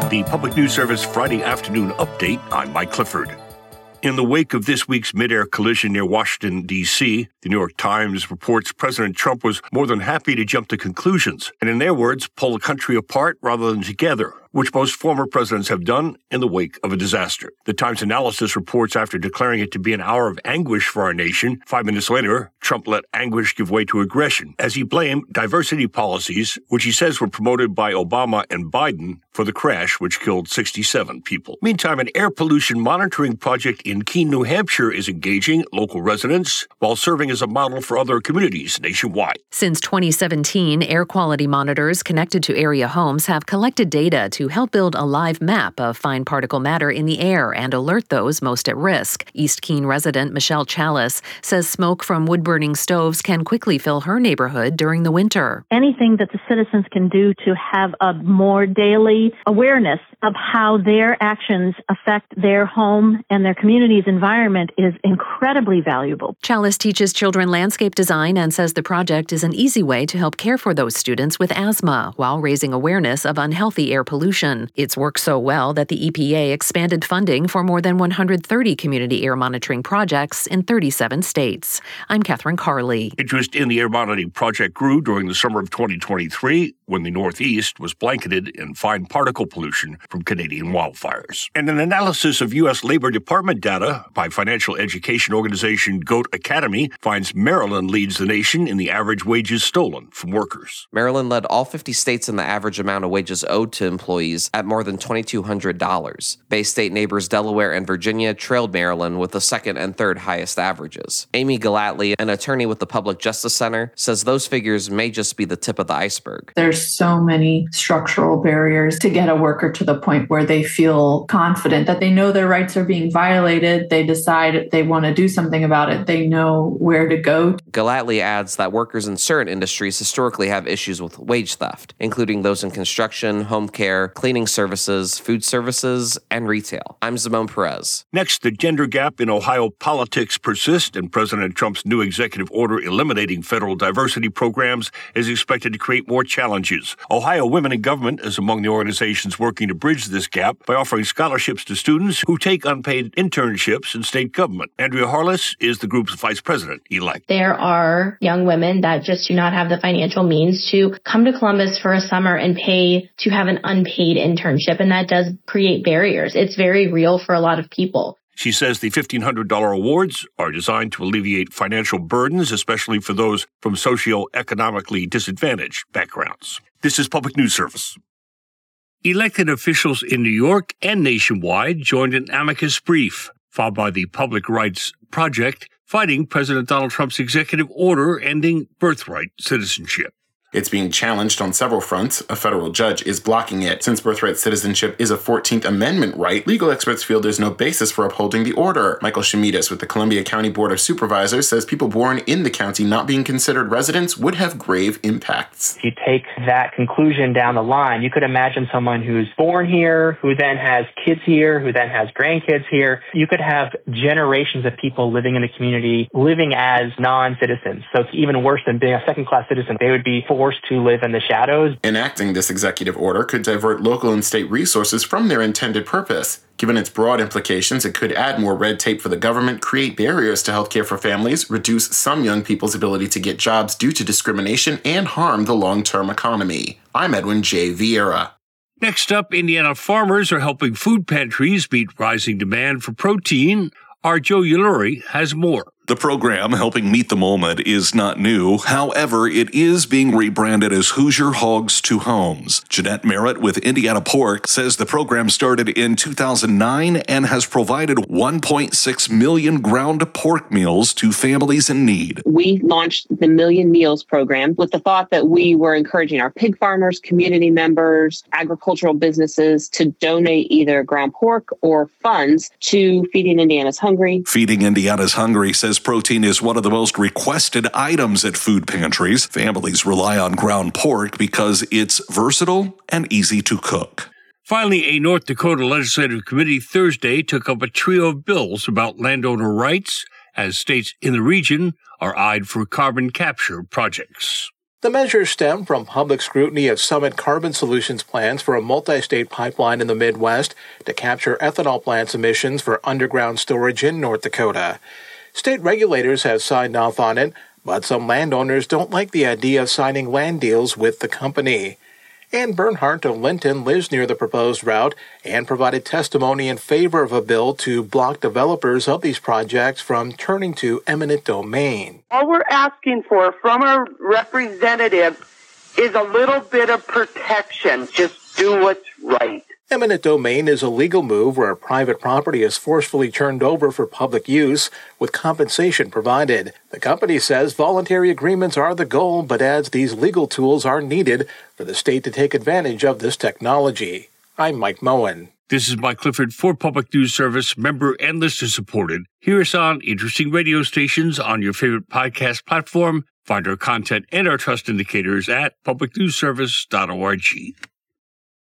The Public News Service Friday afternoon update. I'm Mike Clifford. In the wake of this week's mid-air collision near Washington, D.C., the New York Times reports President Trump was more than happy to jump to conclusions and, in their words, pull the country apart rather than together, which most former presidents have done in the wake of a disaster. The Times analysis reports after declaring it to be an hour of anguish for our nation, 5 minutes later, Trump let anguish give way to aggression as he blamed diversity policies, which he says were promoted by Obama and Biden, for the crash which killed 67 people. Meantime, an air pollution monitoring project in Keene, New Hampshire is engaging local residents while serving as a model for other communities nationwide. Since 2017, air quality monitors connected to area homes have collected data to help build a live map of fine particle matter in the air and alert those most at risk. East Keene resident Michelle Chalice says smoke from wood-burning stoves can quickly fill her neighborhood during the winter. Anything that the citizens can do to have a more daily awareness of how their actions affect their home and their community's environment is incredibly valuable. Chalice teaches children landscape design and says the project is an easy way to help care for those students with asthma while raising awareness of unhealthy air pollution. It's worked so well that the EPA expanded funding for more than 130 community air monitoring projects in 37 states. I'm Catherine Carley. Interest in the air monitoring project grew during the summer of 2023 when the Northeast was blanketed in fine particle pollution from Canadian wildfires. And an analysis of U.S. Labor Department data by financial education organization Goat Academy finds Maryland leads the nation in the average wages stolen from workers. Maryland led all 50 states in the average amount of wages owed to employees at more than $2,200. Bay State neighbors Delaware and Virginia trailed Maryland with the second and third highest averages. Amy Gallatley, an attorney with the Public Justice Center, says those figures may just be the tip of the iceberg. There's so many structural barriers to get a worker to the point where they feel confident that they know their rights are being violated. They decide they want to do something about it. They know where to go. Gallatley adds that workers in certain industries historically have issues with wage theft, including those in construction, home care, cleaning services, food services, and retail. I'm Zimone Perez. Next, the gender gap in Ohio politics persists, and President Trump's new executive order eliminating federal diversity programs is expected to create more challenges. Ohio Women in Government is among the organizations working to bridge this gap by offering scholarships to students who take unpaid internships in state government. Andrea Harless is the group's vice president-elect. There are young women that just do not have the financial means to come to Columbus for a summer and pay to have an unpaid internship, and that does create barriers. It's very real for a lot of people. She says the $1,500 awards are designed to alleviate financial burdens, especially for those from socioeconomically disadvantaged backgrounds. This is Public News Service. Elected officials in New York and nationwide joined an amicus brief filed by the Public Rights Project fighting President Donald Trump's executive order ending birthright citizenship. It's being challenged on several fronts. A federal judge is blocking it. Since birthright citizenship is a 14th Amendment right, legal experts feel there's no basis for upholding the order. Michael Shemidas with the Columbia County Board of Supervisors says people born in the county not being considered residents would have grave impacts. If you take that conclusion down the line, you could imagine someone who's born here, who then has kids here, who then has grandkids here. You could have generations of people living in the community, living as non-citizens. So it's even worse than being a second-class citizen. They would be forced to live in the shadows. Enacting this executive order could divert local and state resources from their intended purpose. Given its broad implications, it could add more red tape for the government, create barriers to healthcare for families, reduce some young people's ability to get jobs due to discrimination, and harm the long-term economy. I'm Edwin J. Vieira. Next up, Indiana farmers are helping food pantries meet rising demand for protein. Our Joe Uluri has more. The program, Helping Meet the Moment, is not new. However, it is being rebranded as Hoosier Hogs to Homes. Jeanette Merritt with Indiana Pork says the program started in 2009 and has provided 1.6 million ground pork meals to families in need. We launched the Million Meals program with the thought that we were encouraging our pig farmers, community members, agricultural businesses to donate either ground pork or funds to Feeding Indiana's Hungry. Feeding Indiana's Hungry says protein is one of the most requested items at food pantries. Families rely on ground pork because it's versatile and easy to cook. Finally, a North Dakota legislative committee Thursday took up a trio of bills about landowner rights as states in the region are eyed for carbon capture projects. The measures stem from public scrutiny of Summit Carbon Solutions plans for a multi-state pipeline in the Midwest to capture ethanol plants' emissions for underground storage in North Dakota. State regulators have signed off on it, but some landowners don't like the idea of signing land deals with the company. Ann Bernhardt of Linton lives near the proposed route and provided testimony in favor of a bill to block developers of these projects from turning to eminent domain. All we're asking for from our representative is a little bit of protection. Just do what's right. Eminent domain is a legal move where private property is forcefully turned over for public use, with compensation provided. The company says voluntary agreements are the goal, but adds these legal tools are needed for the state to take advantage of this technology. I'm Mike Moen. This is Mike Clifford for Public News Service, member and listener supported. Hear us on interesting radio stations on your favorite podcast platform. Find our content and our trust indicators at publicnewsservice.org.